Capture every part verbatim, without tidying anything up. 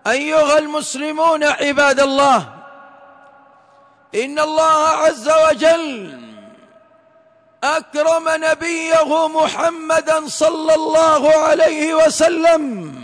أيها المسلمون عباد الله، إن الله عز وجل أكرم نبيه محمدا صلى الله عليه وسلم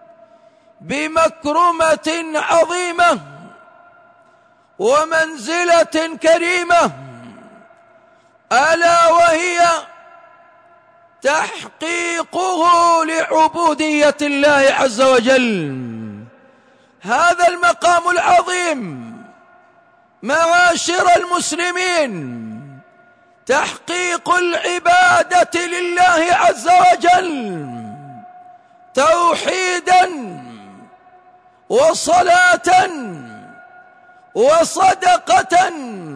بمكرمة عظيمة ومنزلة كريمة، ألا وهي تحقيقه لعبودية الله عز وجل. هذا المقام العظيم معاشر المسلمين تحقيق العبادة لله عز وجل توحيدا وصلاة وصدقة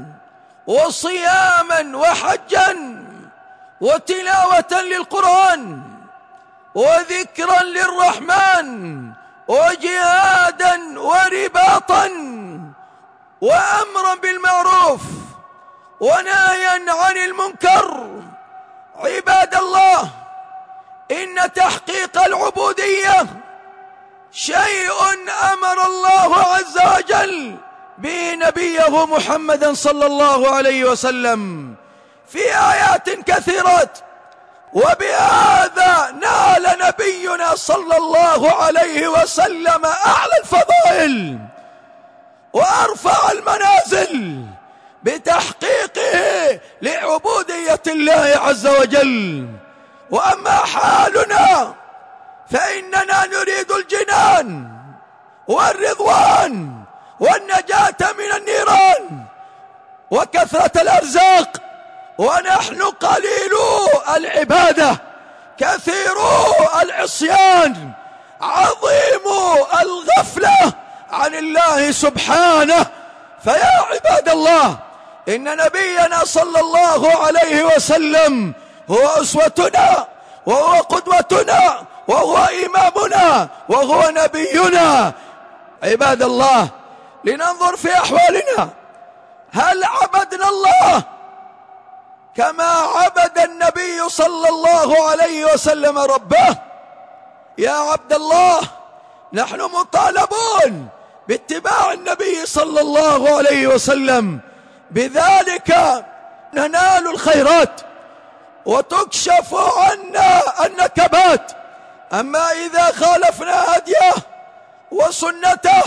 وصياما وحجا وتلاوة للقرآن وذكرا للرحمن وجهادا ورباطا وأمرا بالمعروف ونهيا عن المنكر. عباد الله، إن تحقيق العبودية شيء أمر الله عز وجل به نبيه محمدا صلى الله عليه وسلم في آيات كثيرات، وبهذا نال نبينا صلى الله عليه وسلم أعلى الفضائل وأرفع المنازل بتحقيقه لعبودية الله عز وجل. وأما حالنا فإننا نريد الجنان والرضوان والنجاة من النيران وكثرة الأرزاق، ونحن قليلو العبادة كثيرو العصيان عظيم الغفلة عن الله سبحانه. فيا عباد الله، إن نبينا صلى الله عليه وسلم هو أسوتنا وهو قدوتنا وهو إمامنا وهو نبينا. عباد الله، لننظر في أحوالنا، هل عبدنا الله كما عبد النبي صلى الله عليه وسلم ربه؟ يا عبد الله، نحن مطالبون باتباع النبي صلى الله عليه وسلم، بذلك ننال الخيرات وتكشف عنا النكبات. أما إذا خالفنا هديه وسنته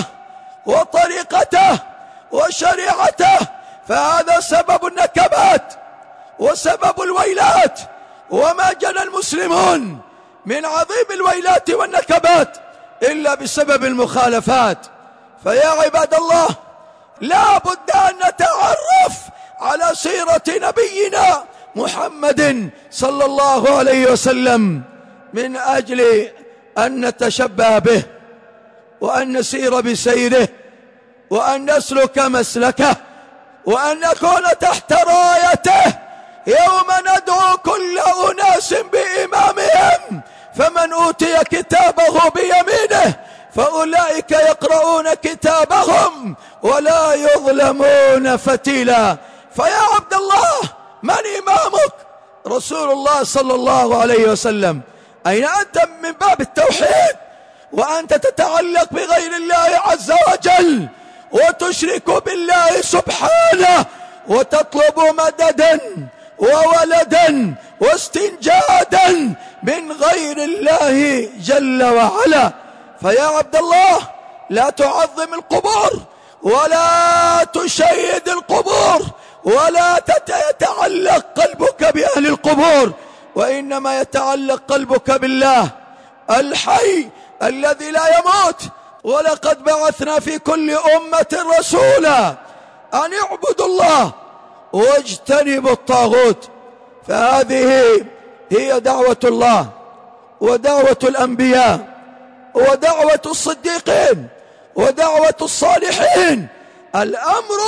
وطريقته وشريعته فهذا سبب النكبات وسبب الويلات، وما جنى المسلمون من عظيم الويلات والنكبات إلا بسبب المخالفات. فيا عباد الله، لا بد أن نتعرف على سيرة نبينا محمد صلى الله عليه وسلم من أجل أن نتشبه به وأن نسير بسيره وأن نسلك مسلكه وأن نكون تحت رايته يوم ندعو كل أناس بإمامهم، فمن أوتي كتابه بيمينه فأولئك يقرؤون كتابهم ولا يظلمون فتيلا. فيا عبد الله، من إمامك؟ رسول الله صلى الله عليه وسلم. أين أنت من باب التوحيد وأنت تتعلق بغير الله عز وجل وتشرك بالله سبحانه وتطلب مددا وولدا واستنجادا من غير الله جل وعلا؟ فيا عبد الله، لا تعظم القبور ولا تشيد القبور ولا يتعلق قلبك بأهل القبور، وإنما يتعلق قلبك بالله الحي الذي لا يموت. ولقد بعثنا في كل أمة رسولا أن اعبدوا الله واجتنبوا الطاغوت. فهذه هي دعوة الله ودعوة الأنبياء ودعوة الصديقين ودعوة الصالحين، الأمر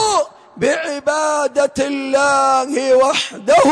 بعبادة الله وحده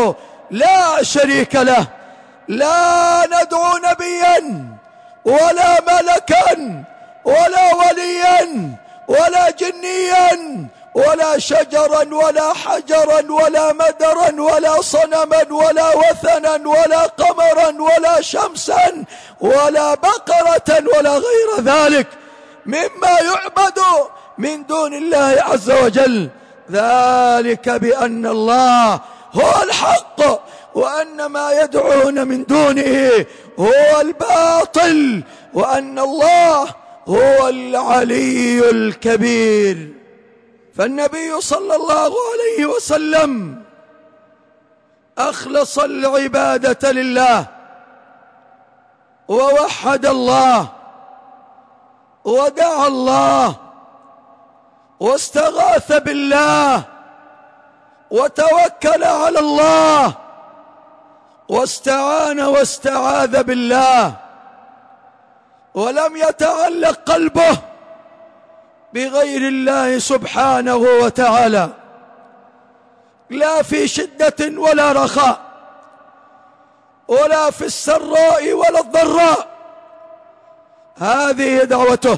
لا شريك له. لا ندعو نبيا ولا ملكا ولا وليا ولا جنيا ولا شجرا ولا حجرا ولا مدرا ولا صنما ولا وثنا ولا قمرا ولا شمسا ولا بقرة ولا غير ذلك، مما يعبد من دون الله عز وجل، ذلك بأن الله هو الحق وأن ما يدعون من دونه هو الباطل وأن الله هو العلي الكبير. فالنبي صلى الله عليه وسلم أخلص العبادة لله ووحد الله ودعا الله واستغاث بالله وتوكل على الله واستعان واستعاذ بالله، ولم يتعلق قلبه بغير الله سبحانه وتعالى، لا في شدة ولا رخاء، ولا في السراء ولا الضراء. هذه دعوته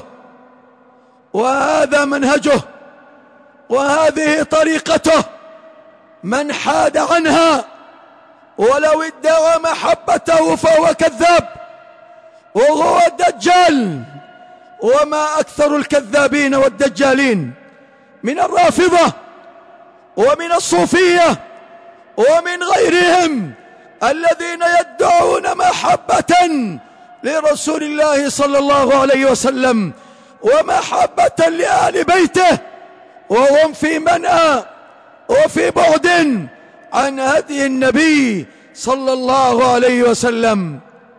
وهذا منهجه وهذه طريقته. من حاد عنها ولو ادعى محبته فهو كذاب وهو الدجال، وما أكثر الكذابين والدجالين من الرافضة ومن الصوفية ومن غيرهم الذين يدعون محبة لرسول الله صلى الله عليه وسلم ومحبة لآل بيته، وهم في منأى وفي بعد عن هدي النبي صلى الله عليه وسلم.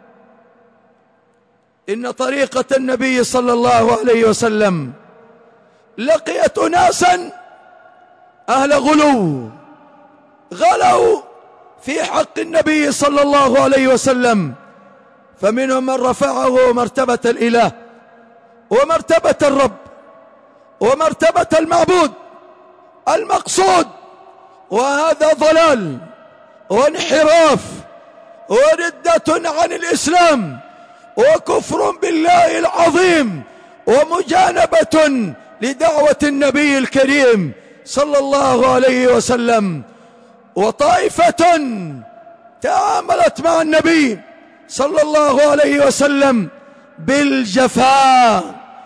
إن طريقة النبي صلى الله عليه وسلم لقيت أناسا أهل غلو، غلوا في حق النبي صلى الله عليه وسلم، فمنهم من رفعه مرتبة الإله ومرتبة الرب ومرتبة المعبود المقصود، وهذا ضلال وانحراف وردة عن الإسلام وكفر بالله العظيم ومجانبة لدعوة النبي الكريم صلى الله عليه وسلم. وطائفة تعاملت مع النبي صلى الله عليه وسلم بالجفاء،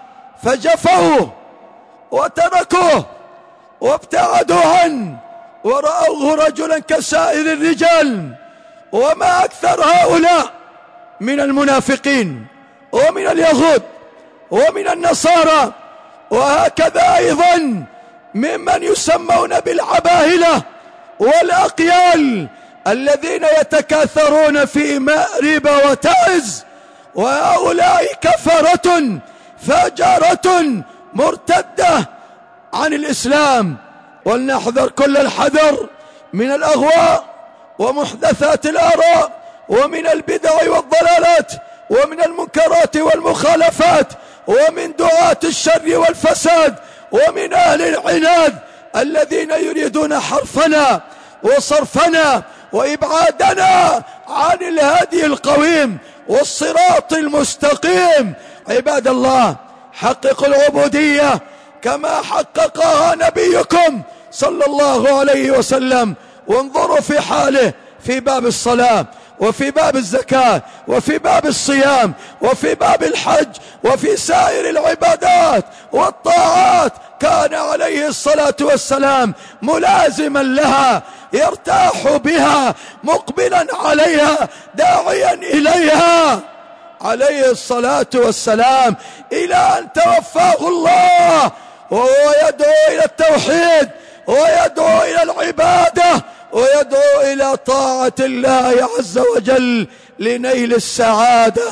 فجفوه وتركوه وابتعدوا عنه ورأوه رجلا كسائر الرجال. وما أكثر هؤلاء من المنافقين ومن اليهود ومن النصارى، وهكذا أيضا ممن يسمون بالعباهلة والأقيال الذين يتكاثرون في مأرب وتعز، وهؤلاء كفرة فجرة مرتدة عن الإسلام. ولنحذر كل الحذر من الأغواء ومحدثات الآراء ومن البدع والضلالات ومن المنكرات والمخالفات ومن دعاة الشر والفساد ومن أهل العناد الذين يريدون حرفنا وصرفنا وإبعادنا عن الهدي القويم والصراط المستقيم. عباد الله، حققوا العبودية كما حققها نبيكم صلى الله عليه وسلم، وانظروا في حاله في باب الصلاة وفي باب الزكاة وفي باب الصيام وفي باب الحج وفي سائر العبادات والطاعات، كان عليه الصلاة والسلام ملازما لها، يرتاح بها، مقبلا عليها، داعيا إليها عليه الصلاة والسلام، إلى أن توفاه الله وهو يدعو إلى التوحيد ويدعو إلى العبادة ويدعو إلى طاعة الله عز وجل لنيل السعادة.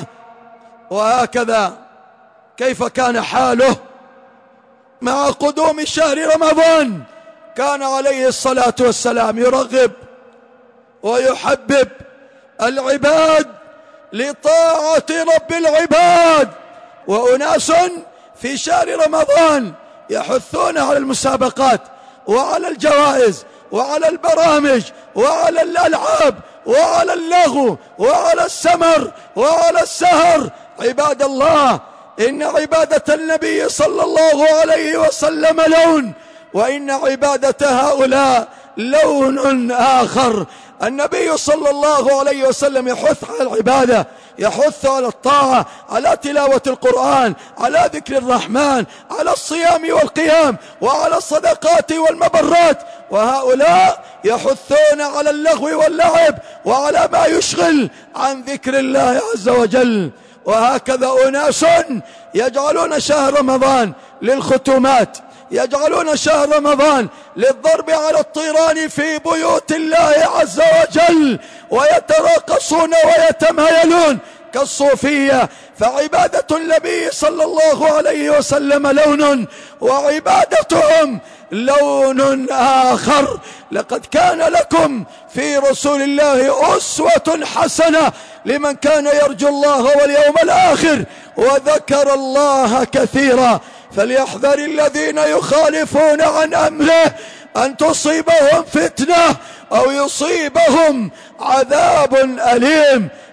وهكذا كيف كان حاله مع قدوم شهر رمضان؟ كان عليه الصلاة والسلام يرغب ويحبب العباد لطاعة رب العباد، وأناس في شهر رمضان يحثون على المسابقات وعلى الجوائز وعلى البرامج وعلى الألعاب وعلى اللغو وعلى السمر وعلى السهر. عباد الله، إن عبادة النبي صلى الله عليه وسلم لون، وإن عبادة هؤلاء لون آخر. النبي صلى الله عليه وسلم يحث على العبادة يحث على الطاعة، على تلاوة القرآن، على ذكر الرحمن، على الصيام والقيام، وعلى الصدقات والمبرات. وهؤلاء يحثون على اللغو واللعب وعلى ما يشغل عن ذكر الله عز وجل. وهكذا أناس يجعلون شهر رمضان للختمات، يجعلون شهر رمضان للضرب على الطيران في بيوت الله عز وجل، ويتراقصون ويتمايلون كالصوفية. فعبادة النبي صلى الله عليه وسلم لون، وعبادتهم لون آخر. لقد كان لكم في رسول الله أسوة حسنة لمن كان يرجو الله واليوم الآخر وذكر الله كثيرا. فليحذر الذين يخالفون عن أمره أن تصيبهم فتنة أو يصيبهم عذاب أليم.